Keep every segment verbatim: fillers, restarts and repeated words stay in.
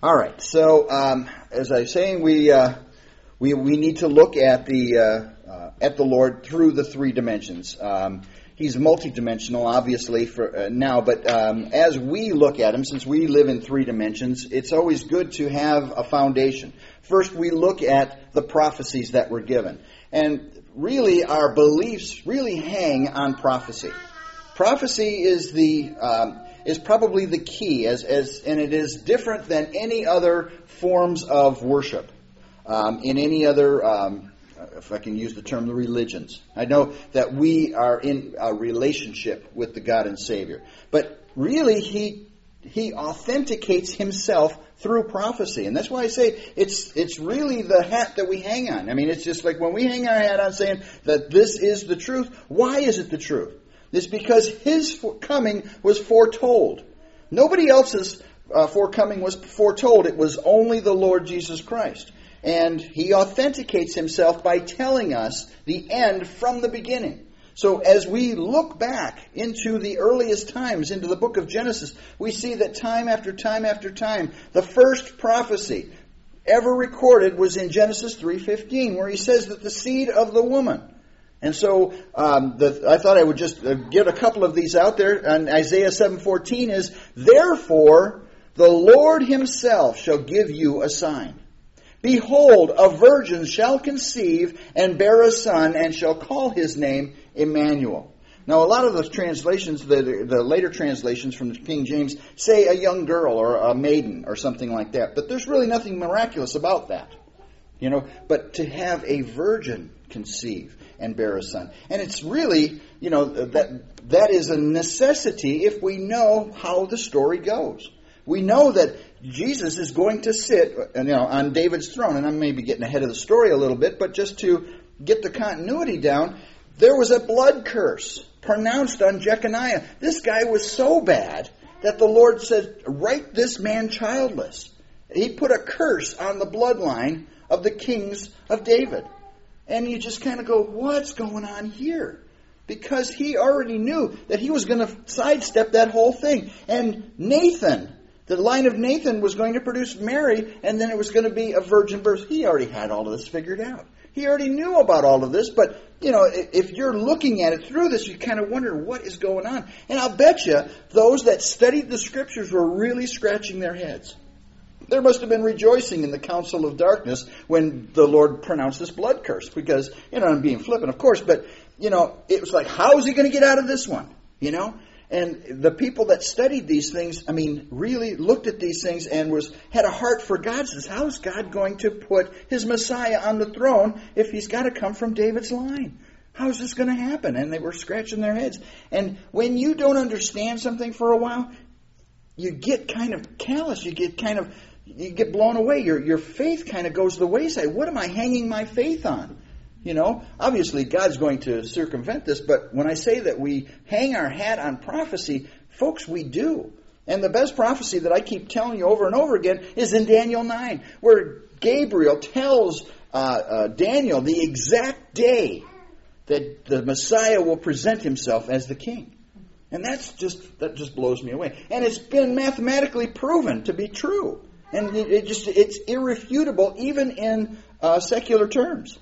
All right. So, um, as I was saying, we uh, we we need to look at the uh, uh, at the Lord through the three dimensions. Um, he's multidimensional, obviously, for uh, now. But um, as we look at him, since we live in three dimensions, it's always good to have a foundation. First, we look at the prophecies that were given, and really, our beliefs really hang on prophecy. Prophecy is the um, is probably the key, as as and it is different than any other forms of worship, um, in any other, um, if I can use the term, the religions. I know that we are in a relationship with the God and Savior, but really, he he authenticates himself through prophecy, and that's why I say it's it's really the hat that we hang on. I mean, it's just like when we hang our hat on saying that this is the truth. Why is it the truth? It's because his coming was foretold. Nobody else's uh, forecoming was foretold. It was only the Lord Jesus Christ. And he authenticates himself by telling us the end from the beginning. So as we look back into the earliest times, into the book of Genesis, we see that time after time after time, the first prophecy ever recorded was in Genesis three fifteen, where he says that the seed of the woman. And so um, the, I thought I would just uh, get a couple of these out there. And Isaiah seven fourteen is, "Therefore the Lord himself shall give you a sign. Behold, a virgin shall conceive and bear a son, and shall call his name Emmanuel." Now, a lot of the translations, the, the later translations from the King James, say a young girl or a maiden or something like that. But there's really nothing miraculous about that. You know, but to have a virgin conceive and bear a son. And it's really, you know, that that is a necessity if we know how the story goes. We know that Jesus is going to sit, you know, on David's throne. And I may be getting ahead of the story a little bit, but just to get the continuity down, there was a blood curse pronounced on Jeconiah. This guy was so bad that the Lord said, "Write this man childless." He put a curse on the bloodline of the kings of David. And you just kind of go, what's going on here? Because he already knew that he was going to sidestep that whole thing. And Nathan, the line of Nathan was going to produce Mary, and then it was going to be a virgin birth. He already had all of this figured out. He already knew about all of this, but, you know, if you're looking at it through this, you kind of wonder what is going on. And I'll bet you those that studied the Scriptures were really scratching their heads. There must have been rejoicing in the council of darkness when the Lord pronounced this blood curse. Because, you know, I'm being flippant, of course, but, you know, it was like, how is he going to get out of this one? You know? And the people that studied these things, I mean, really looked at these things and was had a heart for God. Says, how is God going to put his Messiah on the throne if he's got to come from David's line? How is this going to happen? And they were scratching their heads. And when you don't understand something for a while, you get kind of callous. You get kind of... You get blown away. Your your faith kind of goes to the wayside. What am I hanging my faith on? You know, obviously God's going to circumvent this, but when I say that we hang our hat on prophecy, folks, we do. And the best prophecy that I keep telling you over and over again is in Daniel nine, where Gabriel tells uh, uh, Daniel the exact day that the Messiah will present himself as the king. And that's just that just blows me away. And it's been mathematically proven to be true. And it, it just it's irrefutable, even in uh, secular terms.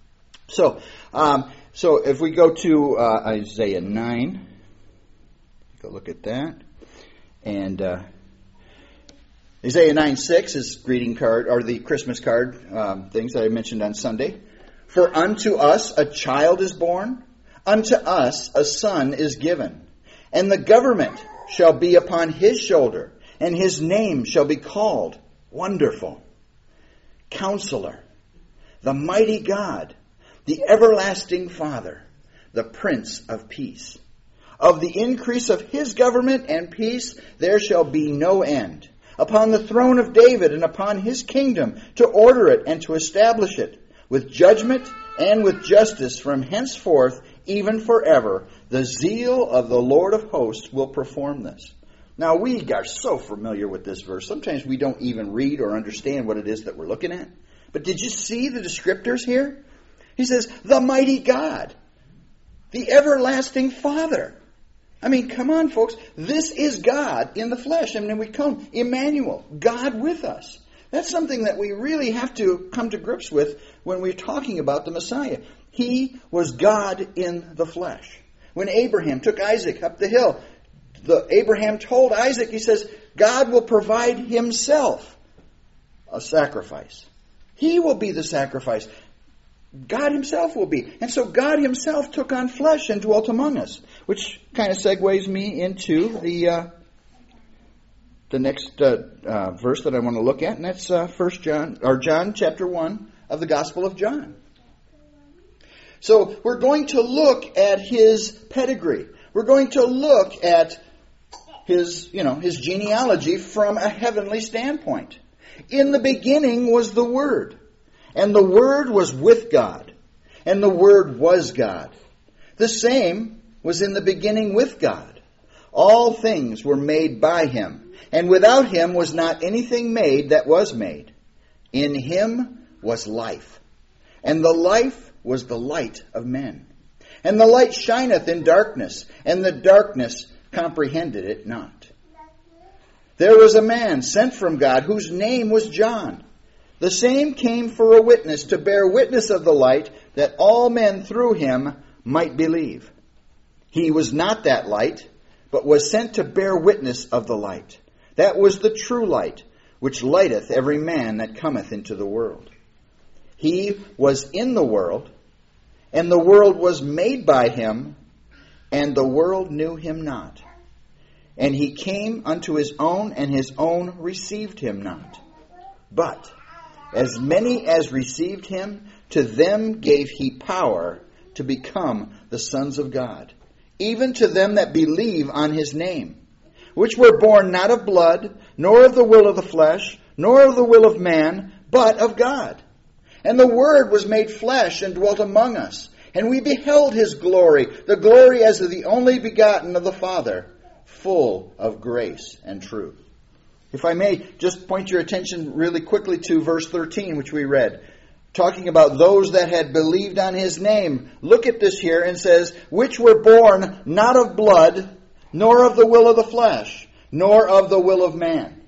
So, um, so if we go to uh, Isaiah nine, take a look at that. And uh, Isaiah nine six is greeting card, or the Christmas card um, things that I mentioned on Sunday. "For unto us a child is born, unto us a son is given, and the government shall be upon his shoulder. And his name shall be called Wonderful, Counselor, the Mighty God, the Everlasting Father, the Prince of Peace. Of the increase of his government and peace there shall be no end. Upon the throne of David and upon his kingdom, to order it and to establish it, with judgment and with justice from henceforth, even forever. The zeal of the Lord of hosts will perform this." Now, we are so familiar with this verse. Sometimes we don't even read or understand what it is that we're looking at. But did you see the descriptors here? He says, the mighty God, the everlasting Father. I mean, come on, folks. This is God in the flesh. I mean, we call him Emmanuel, God with us. That's something that we really have to come to grips with when we're talking about the Messiah. He was God in the flesh. When Abraham took Isaac up the hill, the, Abraham told Isaac, he says, God will provide himself a sacrifice. He will be the sacrifice. God himself will be. And so God himself took on flesh and dwelt among us, which kind of segues me into the uh, the next uh, uh, verse that I want to look at, and that's uh, First John or John chapter one of the Gospel of John. So we're going to look at his pedigree. We're going to look at his, you know, his genealogy from a heavenly standpoint. In the beginning was the Word. And the Word was with God, and the Word was God. The same was in the beginning with God. All things were made by him, and without him was not anything made that was made. In him was life, and the life was the light of men. And the light shineth in darkness, and the darkness comprehended it not. There was a man sent from God, whose name was John. The same came for a witness, to bear witness of the light, that all men through him might believe. He was not that light, but was sent to bear witness of the light. That was the true light, which lighteth every man that cometh into the world. He was in the world, and the world was made by him, and the world knew him not. And he came unto his own, and his own received him not. But as many as received him, to them gave he power to become the sons of God, even to them that believe on his name, which were born not of blood, nor of the will of the flesh, nor of the will of man, but of God. And the Word was made flesh and dwelt among us, and we beheld his glory, the glory as of the only begotten of the Father, full of grace and truth. If I may just point your attention really quickly to verse thirteen, which we read, talking about those that had believed on his name. Look at this here and says, which were born not of blood, nor of the will of the flesh, nor of the will of man.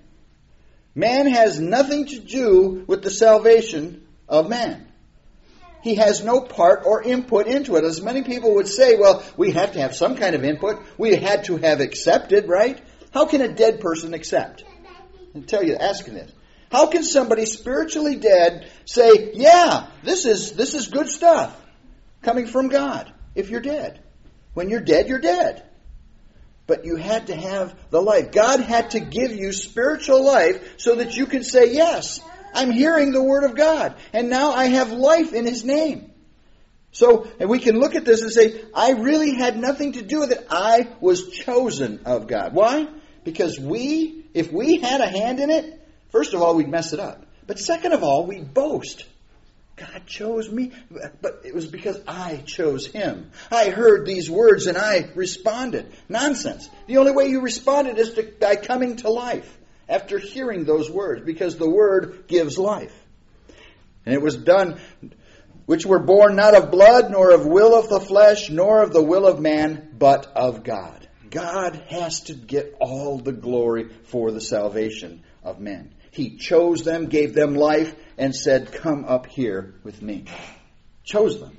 Man has nothing to do with the salvation of man. He has no part or input into it. As many people would say, well, we have to have some kind of input. We had to have accepted, right? How can a dead person accept? I'll tell you, asking this. How can somebody spiritually dead say, yeah, this is this is good stuff coming from God if you're dead? When you're dead, you're dead. But you had to have the life. God had to give you spiritual life so that you can say, yes, I'm hearing the Word of God, and now I have life in his name. So, and we can look at this and say, I really had nothing to do with it. I was chosen of God. Why? Because we, if we had a hand in it, first of all, we'd mess it up. But second of all, we'd boast. God chose me, but it was because I chose him. I heard these words and I responded. Nonsense. The only way you responded is to, by coming to life after hearing those words, because the Word gives life. And it was done, which were born not of blood, nor of will of the flesh, nor of the will of man, but of God. God has to get all the glory for the salvation of men. He chose them, gave them life, and said, come up here with me. Chose them.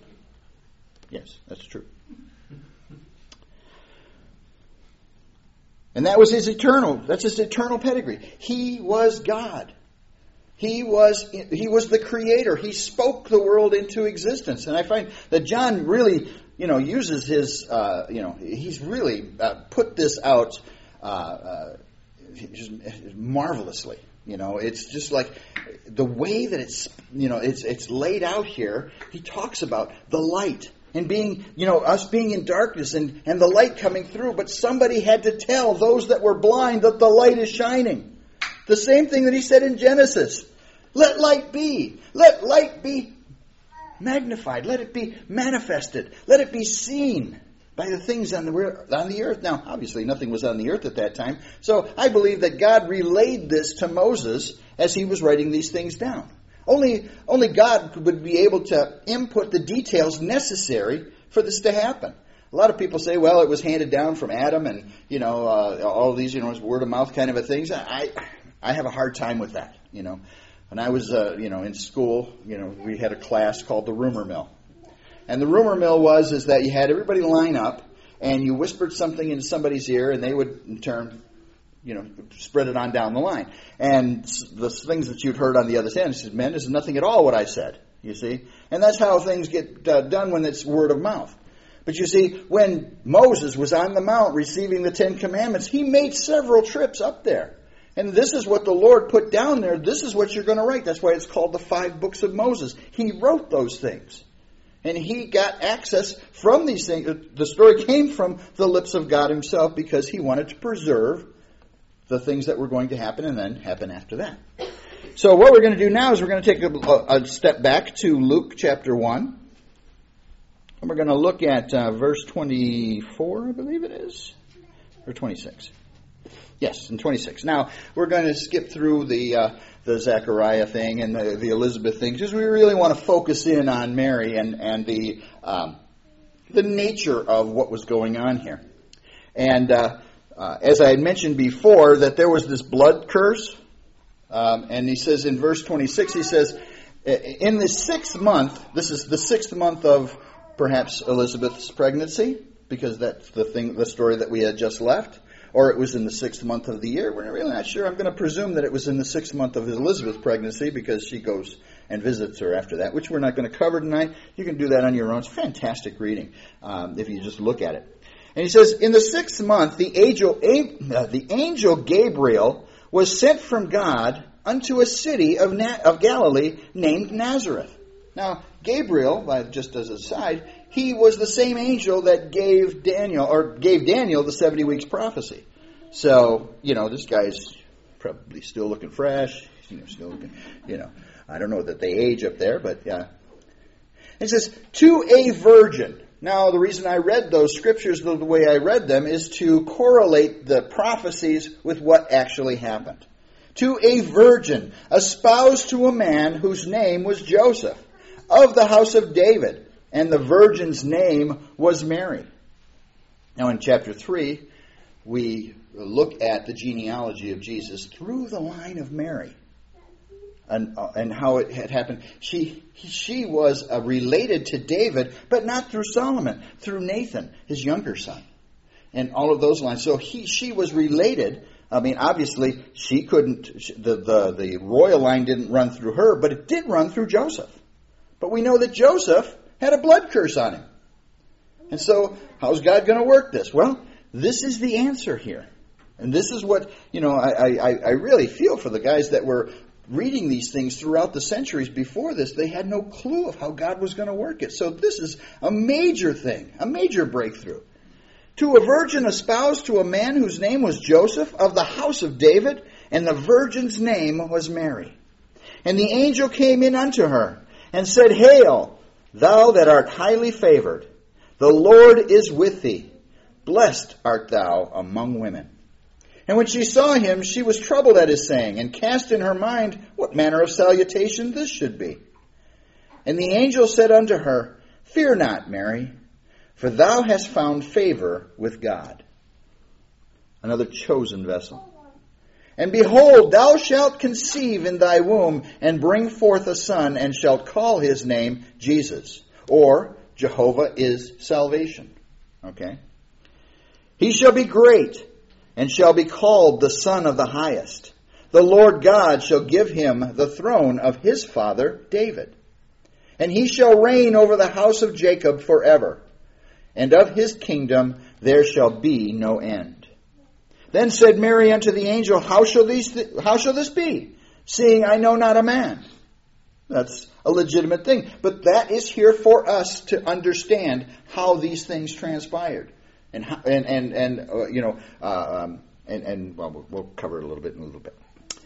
Yes, that's true. And that was his eternal, that's his eternal pedigree. He was God. He was, he was the creator. He spoke the world into existence. And I find that John really, you know, uses his, uh, you know, he's really uh, put this out uh, uh, just marvelously. You know, it's just like the way that it's, you know, it's it's laid out here. He talks about the light and being, you know, us being in darkness and, and the light coming through. But somebody had to tell those that were blind that the light is shining. The same thing that he said in Genesis. Let light be. Let light be magnified. Let it be manifested. Let it be seen by the things on the on the earth. Now, obviously, nothing was on the earth at that time. So I believe that God relayed this to Moses as he was writing these things down. Only, only God would be able to input the details necessary for this to happen. A lot of people say, well, it was handed down from Adam and, you know, uh, all these, you know, word of mouth kind of a things. I I have a hard time with that, you know. When I was, uh, you know, in school, you know, we had a class called the rumor mill. And the rumor mill was is that you had everybody line up and you whispered something into somebody's ear and they would in turn, you know, spread it on down the line. And the things that you'd heard on the other end said, man, this is nothing at all what I said, you see. And that's how things get uh, done when it's word of mouth. But you see, when Moses was on the mount receiving the Ten Commandments, he made several trips up there. And this is what the Lord put down there. This is what you're going to write. That's why it's called the five books of Moses. He wrote those things. And he got access from these things. The story came from the lips of God himself because he wanted to preserve the things that were going to happen and then happen after that. So what we're going to do now is we're going to take a, a step back to Luke chapter one. And we're going to look at uh, verse twenty-four, I believe it is, or twenty-six. Yes, in twenty-six. Now, we're going to skip through the uh, the Zechariah thing and the, the Elizabeth thing, because we really want to focus in on Mary and, and the um, the nature of what was going on here. And uh, uh, as I had mentioned before, that there was this blood curse. Um, and he says in verse twenty-six, he says, in the sixth month, this is the sixth month of perhaps Elizabeth's pregnancy, because that's the thing, the story that we had just left, or it was in the sixth month of the year. We're really not sure. I'm going to presume that it was in the sixth month of Elizabeth's pregnancy, because she goes and visits her after that, which we're not going to cover tonight. You can do that on your own. It's fantastic reading um, if you just look at it. And he says, in the sixth month, the angel, uh, the angel Gabriel was sent from God unto a city of, Na- of Galilee named Nazareth. Now, Gabriel, just as an aside, he was the same angel that gave Daniel, or gave Daniel the seventy weeks prophecy. So, you know, this guy's probably still looking fresh. You know, still looking, you know, I don't know that they age up there, but yeah. It says, to a virgin. Now, the reason I read those scriptures the way I read them is to correlate the prophecies with what actually happened. To a virgin, espoused to a man whose name was Joseph, of the house of David, and the virgin's name was Mary. Now in chapter three, we look at the genealogy of Jesus through the line of Mary, and, uh, and how it had happened. She she was uh, related to David, but not through Solomon, through Nathan, his younger son, and all of those lines. So he she was related. I mean, obviously, she couldn't. The the the royal line didn't run through her, but it did run through Joseph. But we know that Joseph had a blood curse on him. And so, how's God going to work this? Well, this is the answer here. And this is what, you know, I, I, I really feel for the guys that were reading these things throughout the centuries before this. They had no clue of how God was going to work it. So this is a major thing, a major breakthrough. To a virgin espoused to a man whose name was Joseph, of the house of David, and the virgin's name was Mary. And the angel came in unto her, and said, Hail, thou that art highly favored, the Lord is with thee. Blessed art thou among women. And when she saw him, she was troubled at his saying, and cast in her mind what manner of salutation this should be. And the angel said unto her, Fear not, Mary, for thou hast found favor with God. Another chosen vessel. And behold, thou shalt conceive in thy womb, and bring forth a son, and shalt call his name Jesus, or Jehovah is salvation. Okay? He shall be great, and shall be called the Son of the Highest. The Lord God shall give him the throne of his father David. And he shall reign over the house of Jacob forever, and of his kingdom there shall be no end. Then said Mary unto the angel, How shall these th- how shall this be, seeing I know not a man? That's a legitimate thing. But that is here for us to understand how these things transpired. And, how, and, and, and uh, you know, uh, um, and, and well, well, we'll cover it a little bit in a little bit.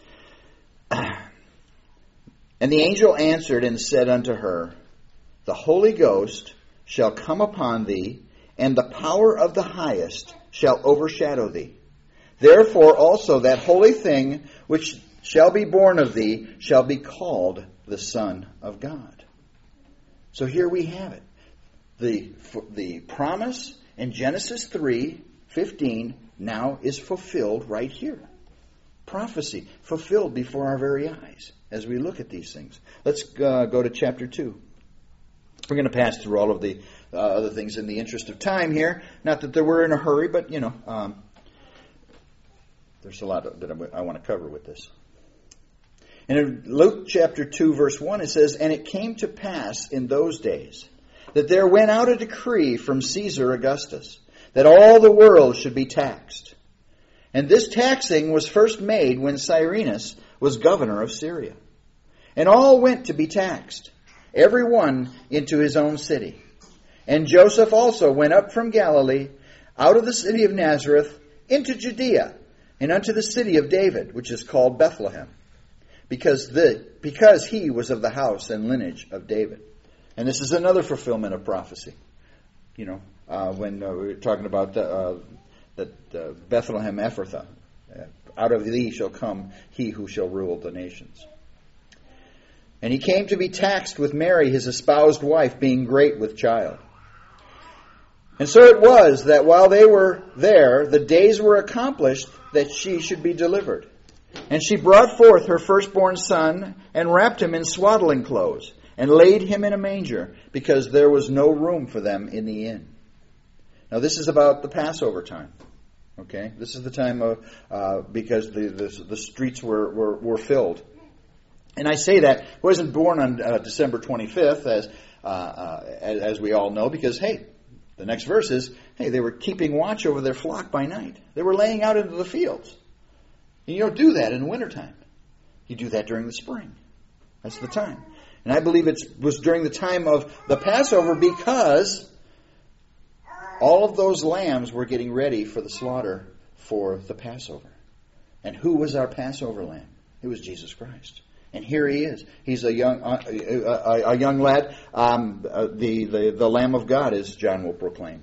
And the angel answered and said unto her, The Holy Ghost shall come upon thee, and the power of the Highest shall overshadow thee. Therefore also that holy thing which shall be born of thee shall be called the Son of God. So here we have it. The, the promise And Genesis three fifteen now is fulfilled right here. Prophecy fulfilled before our very eyes as we look at these things. Let's uh, go to chapter two. We're going to pass through all of the uh, other things in the interest of time here. Not that we're in a hurry, but, you know, um, there's a lot that I want to cover with this. And in Luke chapter two, verse one, it says, "And it came to pass in those days that there went out a decree from Caesar Augustus, that all the world should be taxed. And this taxing was first made when Cyrenius was governor of Syria. And all went to be taxed, every one into his own city. And Joseph also went up from Galilee, out of the city of Nazareth, into Judea, and unto the city of David, which is called Bethlehem, because the because he was of the house and lineage of David." And this is another fulfillment of prophecy. You know, uh, when uh, we were talking about the, uh, that uh, Bethlehem Ephrathah, uh, out of thee shall come he who shall rule the nations. "And he came to be taxed with Mary, his espoused wife, being great with child. And so it was that while they were there, the days were accomplished that she should be delivered. And she brought forth her firstborn son, and wrapped him in swaddling clothes, and laid him in a manger, because there was no room for them in the inn." Now this is about the Passover time. Okay, this is the time of uh, because the, the the streets were, were were filled. And I say that he wasn't born on uh, December twenty-fifth, as, uh, uh, as as we all know, because hey, the next verse is, hey, they were keeping watch over their flock by night. They were laying out into the fields. And you don't do that in the wintertime. You do that during the spring. That's the time. And I believe it was during the time of the Passover, because all of those lambs were getting ready for the slaughter for the Passover. And who was our Passover lamb? It was Jesus Christ. And here he is. He's a young uh, a, a young lad. Um, uh, the, the, the Lamb of God, as John will proclaim.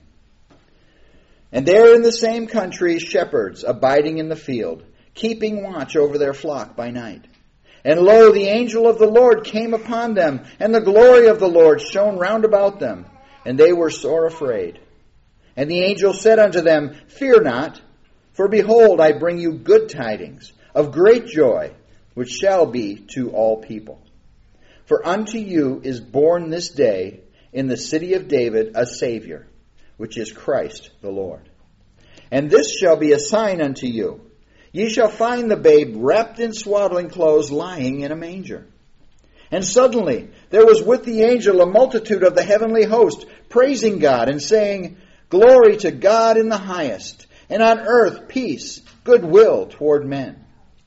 "And there in the same country shepherds abiding in the field, keeping watch over their flock by night. And lo, the angel of the Lord came upon them, and the glory of the Lord shone round about them, and they were sore afraid. And the angel said unto them, Fear not, for behold, I bring you good tidings of great joy, which shall be to all people. For unto you is born this day in the city of David a Savior, which is Christ the Lord. And this shall be a sign unto you. Ye shall find the babe wrapped in swaddling clothes, lying in a manger. And suddenly there was with the angel a multitude of the heavenly host, praising God and saying, Glory to God in the highest, and on earth peace, goodwill toward men.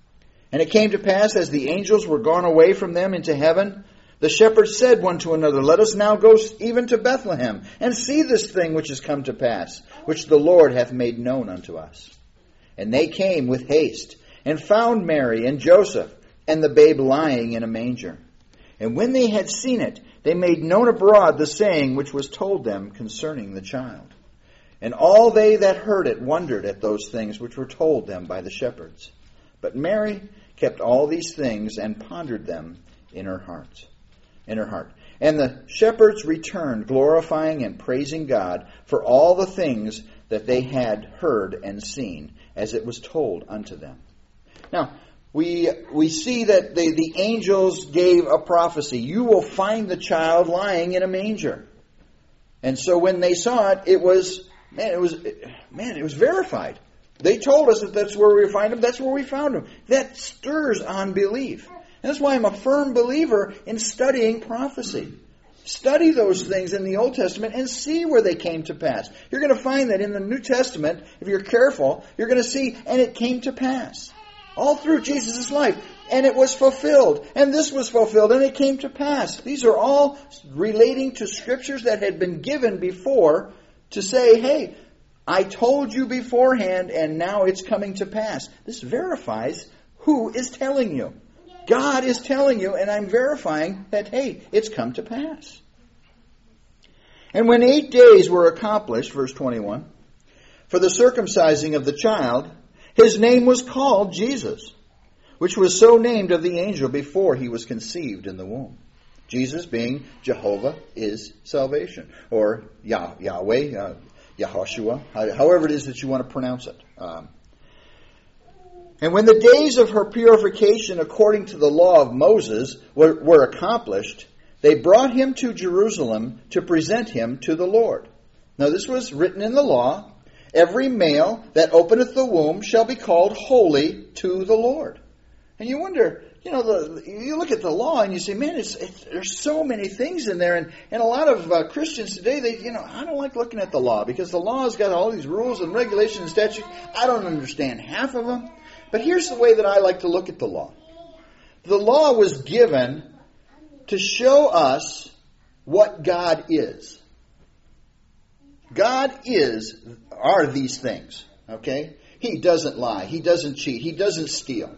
And it came to pass, as the angels were gone away from them into heaven, the shepherds said one to another, Let us now go even to Bethlehem, and see this thing which is come to pass, which the Lord hath made known unto us. And they came with haste, and found Mary and Joseph, and the babe lying in a manger. And when they had seen it, they made known abroad the saying which was told them concerning the child. And all they that heard it wondered at those things which were told them by the shepherds. But Mary kept all these things and pondered them in her heart. In her heart. And the shepherds returned, glorifying and praising God for all the things that they had heard and seen, as it was told unto them. Now, we we see that the, the angels gave a prophecy. You will find the child lying in a manger. And so when they saw it, it was man, it was man, it was verified. They told us that that's where we find him. That's where we found him. That stirs unbelief. And that's why I'm a firm believer in studying prophecy. Study those things in the Old Testament and see where they came to pass. You're going to find that in the New Testament, if you're careful, you're going to see, and it came to pass. All through Jesus' life. And it was fulfilled. And this was fulfilled. And it came to pass. These are all relating to scriptures that had been given before to say, hey, I told you beforehand, and now it's coming to pass. This verifies who is telling you. God is telling you, and I'm verifying that, hey, it's come to pass. And when eight days were accomplished, verse twenty-one, for the circumcising of the child, his name was called Jesus, which was so named of the angel before he was conceived in the womb. Jesus being Jehovah is salvation, or Yah- Yahweh, uh, Yahushua, however it is that you want to pronounce it. Um, and when the days of her purification according to the law of Moses were, were accomplished, they brought him to Jerusalem to present him to the Lord. Now this was written in the law. Every male that openeth the womb shall be called holy to the Lord. And you wonder, you know, the, you look at the law and you say, man, it's, it's, there's so many things in there. And, and a lot of uh, Christians today, they, you know, I don't like looking at the law because the law has got all these rules and regulations and statutes. I don't understand half of them. But here's the way that I like to look at the law. The law was given to show us what God is. God is, are these things. Okay? He doesn't lie. He doesn't cheat. He doesn't steal.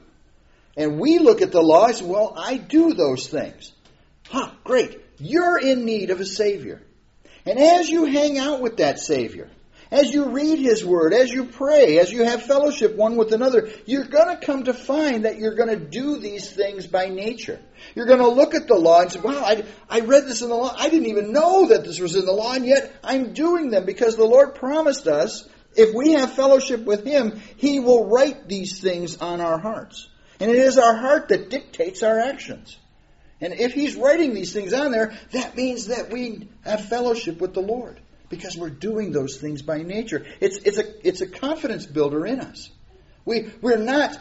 And we look at the law and say, well, I do those things. Huh, great. You're in need of a Savior. And as you hang out with that Savior, as you read His Word, as you pray, as you have fellowship one with another, you're going to come to find that you're going to do these things by nature. You're going to look at the law and say, wow, I, I read this in the law. I didn't even know that this was in the law, and yet I'm doing them because the Lord promised us, if we have fellowship with Him, He will write these things on our hearts. And it is our heart that dictates our actions. And if He's writing these things on there, that means that we have fellowship with the Lord. Because we're doing those things by nature. It's it's a it's a confidence builder in us. We we're not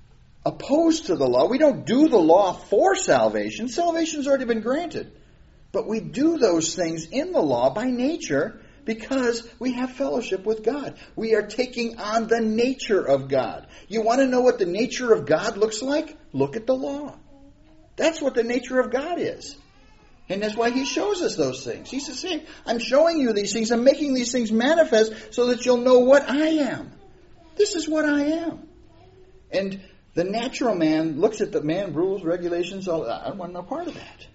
opposed to the law. We don't do the law for salvation. Salvation's already been granted. But we do those things in the law by nature because we have fellowship with God. We are taking on the nature of God. You want to know what the nature of God looks like? Look at the law. That's what the nature of God is. And that's why He shows us those things. He says, hey, I'm showing you these things. I'm making these things manifest so that you'll know what I am. This is what I am. And the natural man looks at the man, rules, regulations, all I don't want no part of that.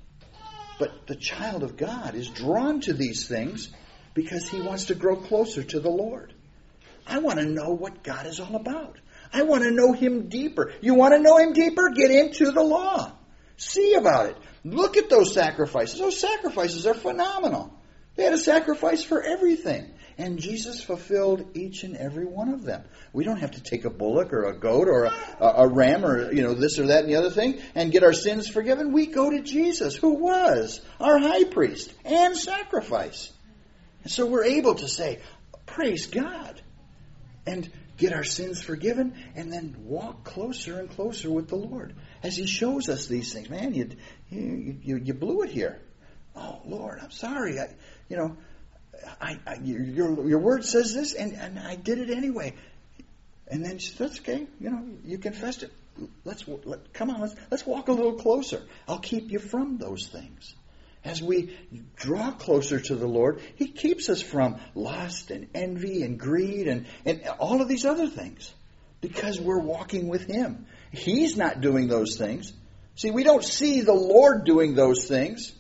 But the child of God is drawn to these things because he wants to grow closer to the Lord. I want to know what God is all about. I want to know Him deeper. You want to know Him deeper? Get into the law. See about it. Look at those sacrifices. Those sacrifices are phenomenal. They had a sacrifice for everything. And Jesus fulfilled each and every one of them. We don't have to take a bullock or a goat or a, a ram or you know this or that and the other thing and get our sins forgiven. We go to Jesus, who was our high priest and sacrifice. And so we're able to say, praise God, and get our sins forgiven, and then walk closer and closer with the Lord as He shows us these things. Man, you you you, you blew it here. Oh Lord, I'm sorry. I, you know, I, I your your word says this, and, and I did it anyway. And then she said, that's okay. You know, you confessed it. Let's let, come on. Let's let's walk a little closer. I'll keep you from those things. As we draw closer to the Lord, He keeps us from lust and envy and greed and, and all of these other things because we're walking with Him. He's not doing those things. See, we don't see the Lord doing those things,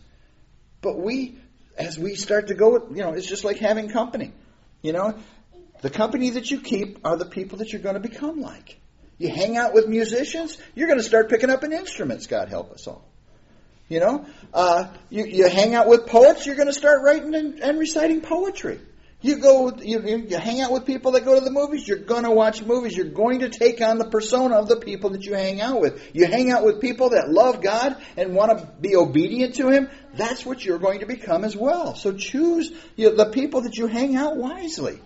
but we, as we start to go, you know, it's just like having company. You know, the company that you keep are the people that you're going to become like. You hang out with musicians, you're going to start picking up an instruments, God help us all. You know, uh, you, you hang out with poets, you're going to start writing and, and reciting poetry. You go, you, you hang out with people that go to the movies, you're going to watch movies. You're going to take on the persona of the people that you hang out with. You hang out with people that love God and want to be obedient to Him. That's what you're going to become as well. So choose you know, the people that you hang out wisely.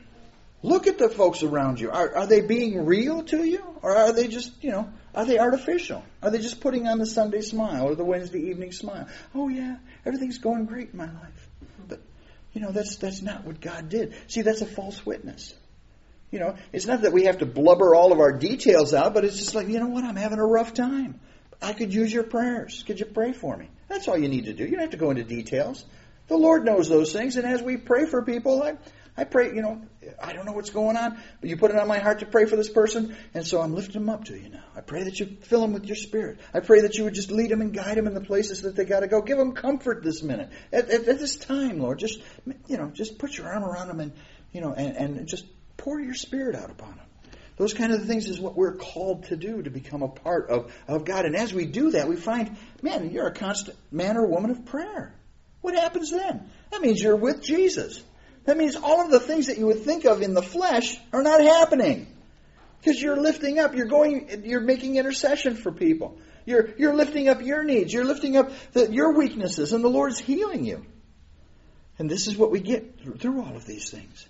Look at the folks around you. Are, are they being real to you? Or are they just, you know, are they artificial? Are they just putting on the Sunday smile or the Wednesday evening smile? Oh yeah, everything's going great in my life. But, you know, that's that's not what God did. See, that's a false witness. You know, it's not that we have to blubber all of our details out, but it's just like, you know what, I'm having a rough time. I could use your prayers. Could you pray for me? That's all you need to do. You don't have to go into details. The Lord knows those things, and as we pray for people, I, I pray, you know, I don't know what's going on, but you put it on my heart to pray for this person, and so I'm lifting them up to you now. I pray that you fill them with your Spirit. I pray that you would just lead them and guide them in the places that they got to go. Give them comfort this minute. At, at, at this time, Lord, just, you know, just put your arm around them and, you know, and, and just pour your Spirit out upon them. Those kind of things is what we're called to do to become a part of, of God. And as we do that, we find, man, you're a constant man or woman of prayer. What happens then? That means you're with Jesus. That means all of the things that you would think of in the flesh are not happening. Because you're lifting up, you're going, you're making intercession for people. You're, you're lifting up your needs. You're lifting up the, your weaknesses, and the Lord's healing you. And this is what we get through all of these things.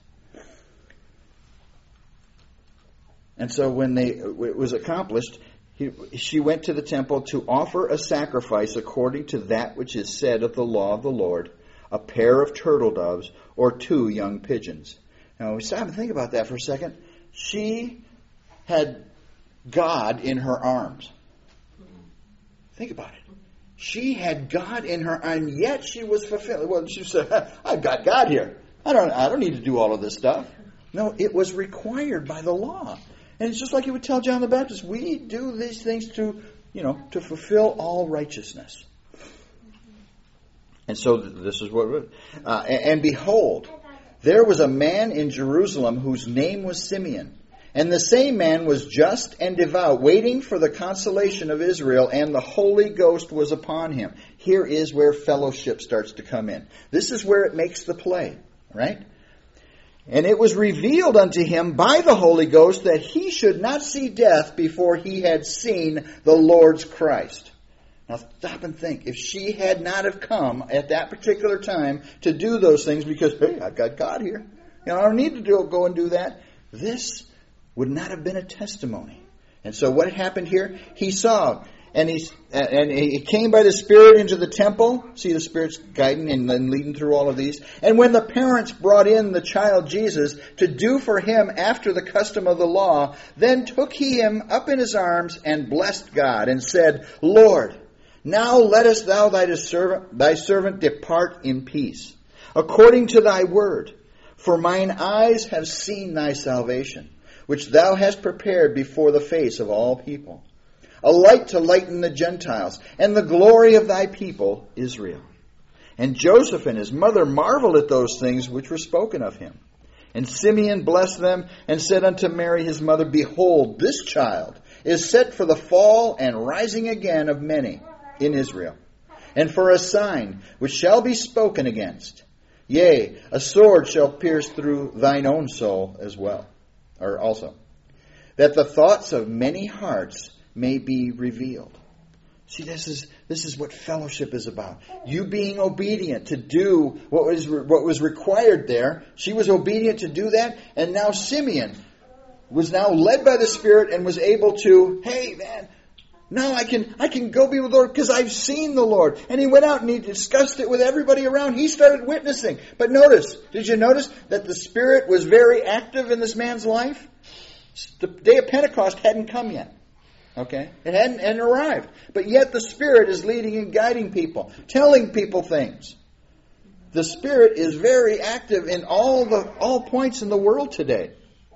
And so when they, it was accomplished, he, she went to the temple to offer a sacrifice according to that which is said of the law of the Lord, a pair of turtle doves or two young pigeons. Now we stop and think about that for a second. She had God in her arms. Think about it. She had God in her, and yet she was fulfilled. Well, she said, "I've got God here. I don't. I don't need to do all of this stuff." No, it was required by the law, and it's just like you would tell John the Baptist. We do these things to, you know, to fulfill all righteousness. And so this is what. Uh, and, and behold, there was a man in Jerusalem whose name was Simeon. And the same man was just and devout, waiting for the consolation of Israel, and the Holy Ghost was upon him. Here is where fellowship starts to come in. This is where it makes the play, right? And it was revealed unto him by the Holy Ghost that he should not see death before he had seen the Lord's Christ. Now stop and think. If she had not have come at that particular time to do those things because, hey, I've got God here. You know, I don't need to do, go and do that. This would not have been a testimony. And so what happened here? He saw, and he and he came by the Spirit into the temple. See, the Spirit's guiding and then leading through all of these. And when the parents brought in the child Jesus to do for him after the custom of the law, then took he him up in his arms and blessed God and said, Lord, now lettest thou thy servant, thy servant depart in peace, according to thy word. For mine eyes have seen thy salvation, which thou hast prepared before the face of all people, a light to lighten the Gentiles, and the glory of thy people Israel. And Joseph and his mother marveled at those things which were spoken of him. And Simeon blessed them, and said unto Mary his mother, Behold, this child is set for the fall and rising again of many in Israel, and for a sign which shall be spoken against. Yea, a sword shall pierce through thine own soul as well. Or also, that the thoughts of many hearts may be revealed. See, this is this is what fellowship is about. You being obedient to do what was what was required there. She was obedient to do that, and now Simeon was now led by the Spirit and was able to, hey man, now I can I can go be with the Lord because I've seen the Lord. And he went out and he discussed it with everybody around. He started witnessing. But notice, did you notice that the Spirit was very active in this man's life? The day of Pentecost hadn't come yet. Okay? It hadn't, hadn't arrived. But yet the Spirit is leading and guiding people, telling people things. The Spirit is very active in all the all points in the world today.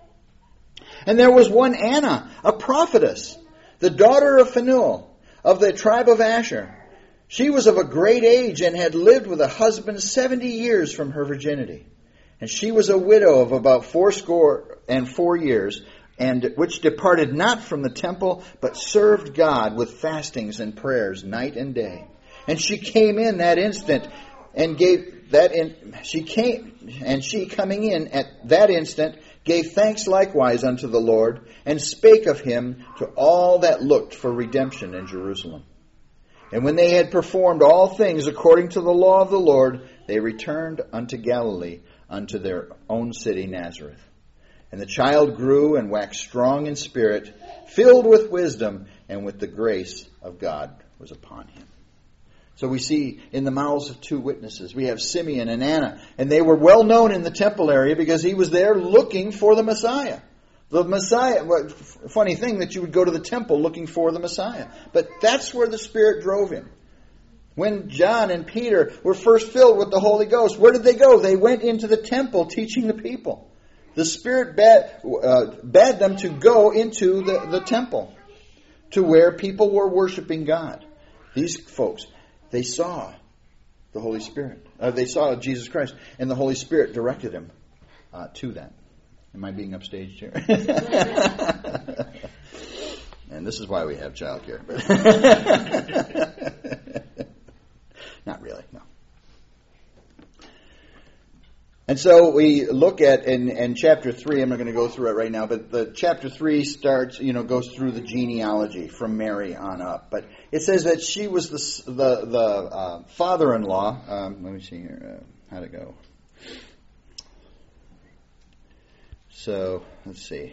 And there was one Anna, a prophetess, the daughter of Phanuel, of the tribe of Asher. She was of a great age and had lived with a husband seventy years from her virginity. And she was a widow of about fourscore and four years, and which departed not from the temple, but served God with fastings and prayers night and day. And she came in that instant and gave that in she came and she coming in at that instant gave thanks likewise unto the Lord, and spake of him to all that looked for redemption in Jerusalem. And when they had performed all things according to the law of the Lord, they returned unto Galilee, unto their own city Nazareth. And the child grew and waxed strong in spirit, filled with wisdom, and with the grace of God was upon him. So we see in the mouths of two witnesses, we have Simeon and Anna, and they were well known in the temple area because he was there looking for the Messiah. The Messiah, well, funny thing that you would go to the temple looking for the Messiah. But that's where the Spirit drove him. When John and Peter were first filled with the Holy Ghost, where did they go? They went into the temple teaching the people. The Spirit bade, uh, bade them to go into the, the temple, to where people were worshiping God. These folks, they saw the Holy Spirit. Uh, they saw Jesus Christ, and the Holy Spirit directed them uh, to that. Am I being upstaged here? And this is why we have childcare. Not really, no. And so we look at in, in chapter three. I'm not going to go through it right now, but the chapter three starts, you know, goes through the genealogy from Mary on up. But it says that she was the the the uh, father-in-law. Um, let me see here. Uh, how'd it go? So let's see.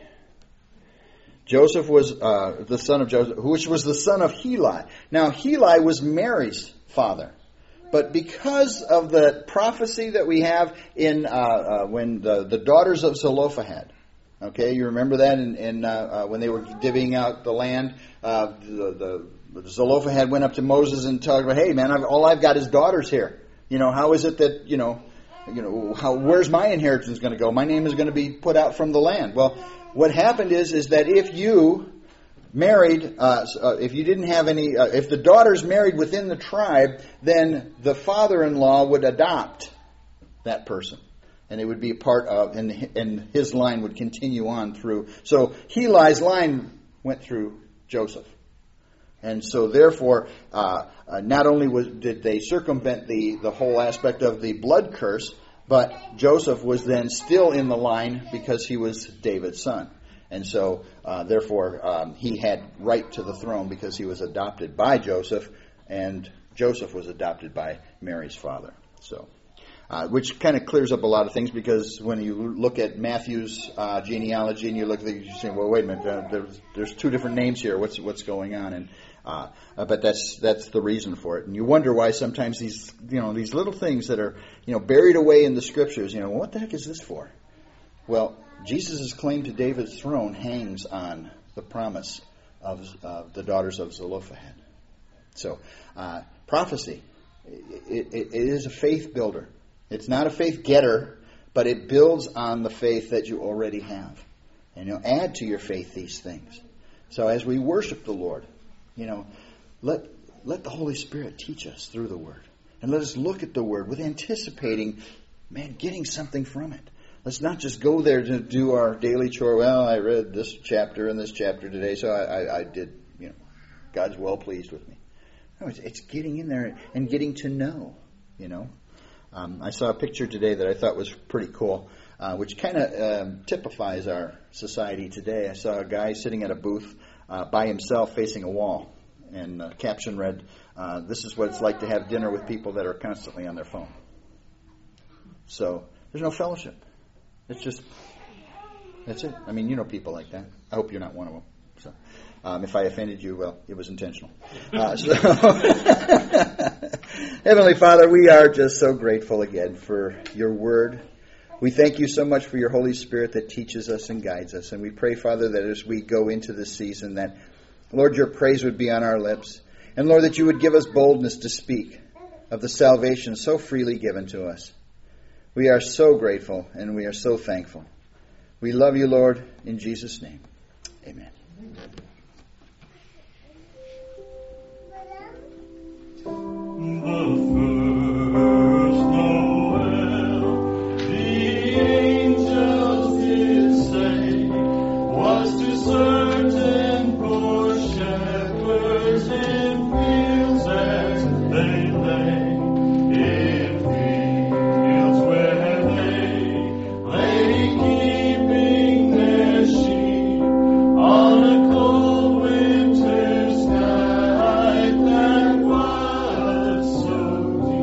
Joseph was uh, the son of Joseph, which was the son of Heli. Now Heli was Mary's father. But because of the prophecy that we have in uh, uh, when the, the daughters of Zelophehad, okay, you remember that in, in uh, uh, when they were divvying out the land, uh, the, the Zelophehad went up to Moses and talked about, hey man, I've, all I've got is daughters here. You know, how is it that you know, you know, how where's my inheritance going to go? My name is going to be put out from the land. Well, what happened is is that if you married, uh, uh, if you didn't have any, uh, if the daughters married within the tribe, then the father-in-law would adopt that person. And it would be a part of, and, and his line would continue on through. So Heli's line went through Joseph. And so therefore, uh, uh, not only was, did they circumvent the, the whole aspect of the blood curse, but Joseph was then still in the line because he was David's son. And so, uh, therefore, um, he had right to the throne because he was adopted by Joseph, and Joseph was adopted by Mary's father. So, uh, which kind of clears up a lot of things, because when you look at Matthew's uh, genealogy and you look at it, you're saying, well, wait a minute, uh, there's, there's two different names here. What's what's going on? And uh, but that's that's the reason for it. And you wonder why sometimes these you know these little things that are you know buried away in the scriptures. You know, what the heck is this for? Well, Jesus' claim to David's throne hangs on the promise of uh, the daughters of Zelophehad. So, uh, prophecy, it, it, it is a faith builder. It's not a faith getter, but it builds on the faith that you already have. And you'll add to your faith these things. So as we worship the Lord, you know, let let the Holy Spirit teach us through the Word. And let us look at the Word with anticipating, man, getting something from it. Let's not just go there to do our daily chore. Well, I read this chapter and this chapter today, so I, I, I did, you know, God's well pleased with me. No, it's, it's getting in there and getting to know, you know. Um, I saw a picture today that I thought was pretty cool, uh, which kind of um, typifies our society today. I saw a guy sitting at a booth uh, by himself facing a wall, and the caption read, uh, this is what it's like to have dinner with people that are constantly on their phone. So there's no fellowship. It's just, that's it. I mean, you know people like that. I hope you're not one of them. So, um, if I offended you, well, it was intentional. Uh, so, Heavenly Father, we are just so grateful again for your word. We thank you so much for your Holy Spirit that teaches us and guides us. And we pray, Father, that as we go into this season, that, Lord, your praise would be on our lips. And, Lord, that you would give us boldness to speak of the salvation so freely given to us. We are so grateful and we are so thankful. We love you, Lord, in Jesus' name. Amen. So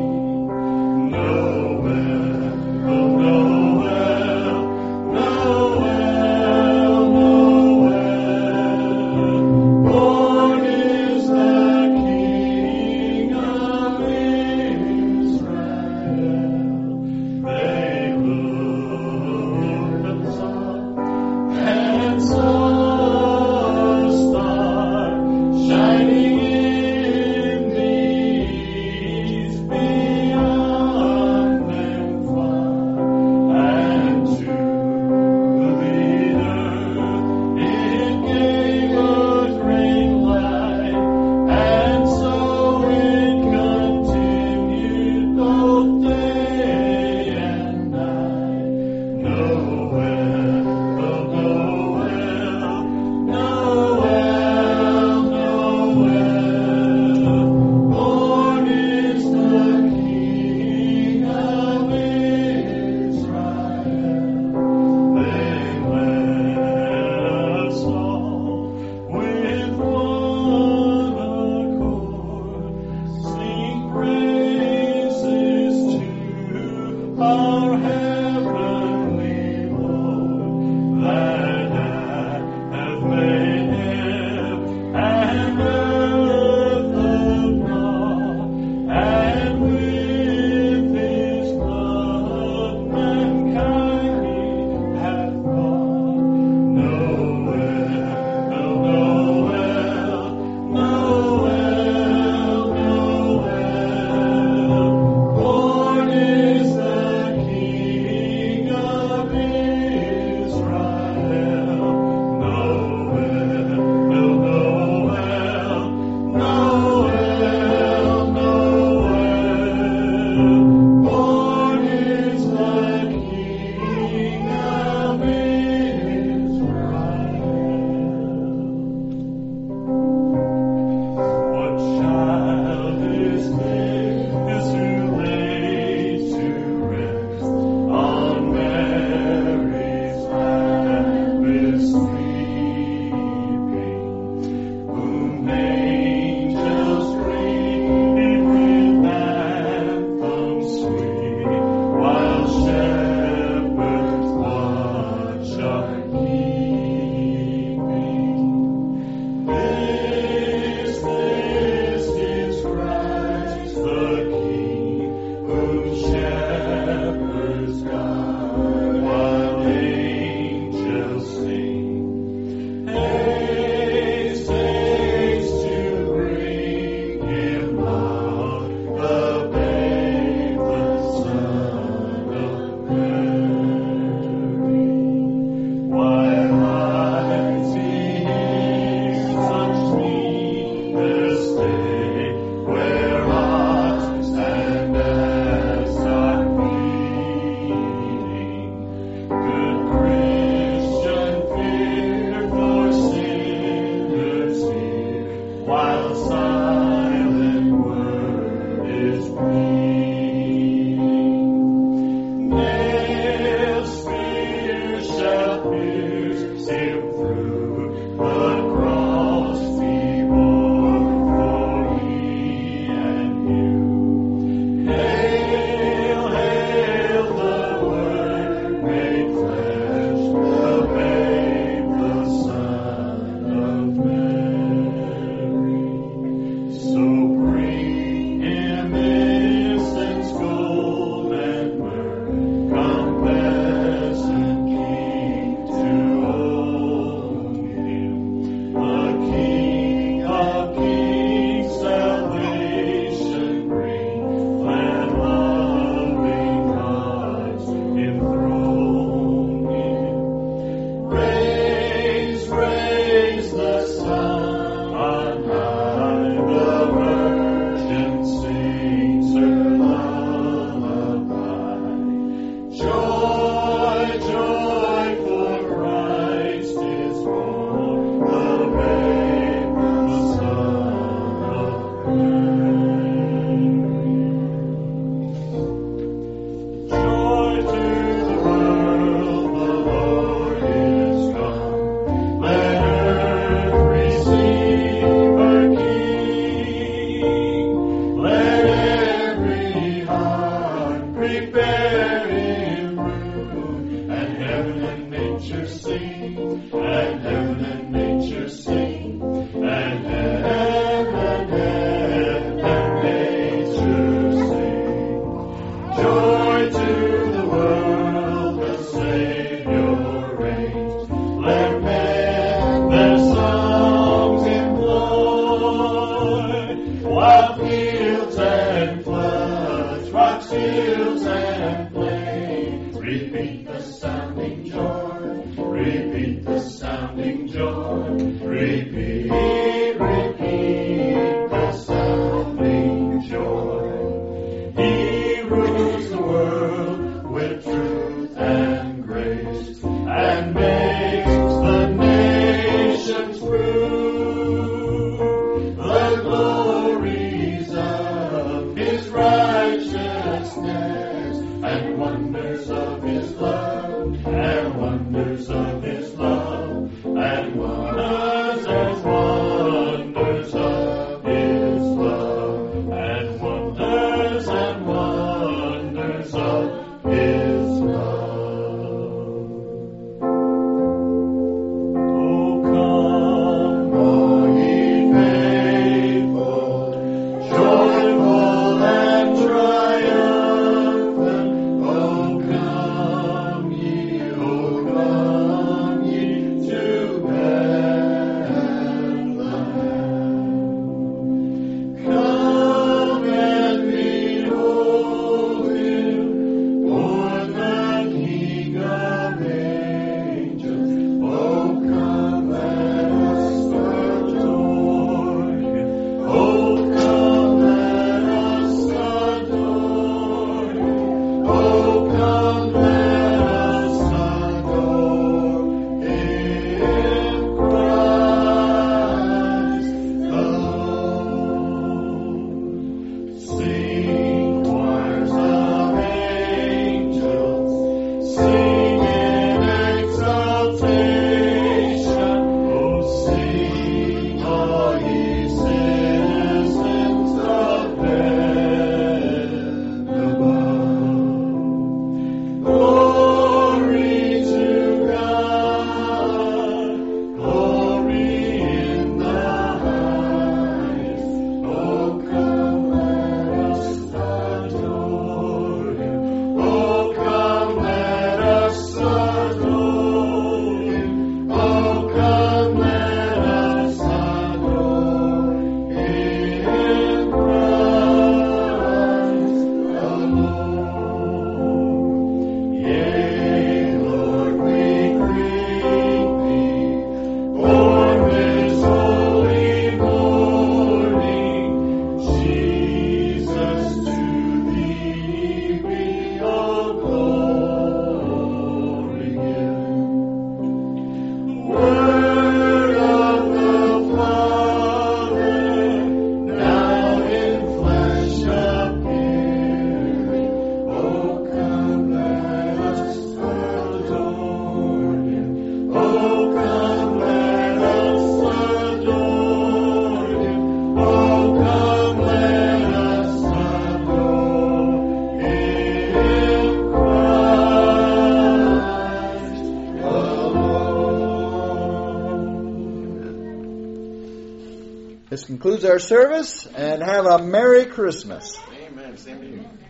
This concludes our service, and have a Merry Christmas. Amen. Same to you.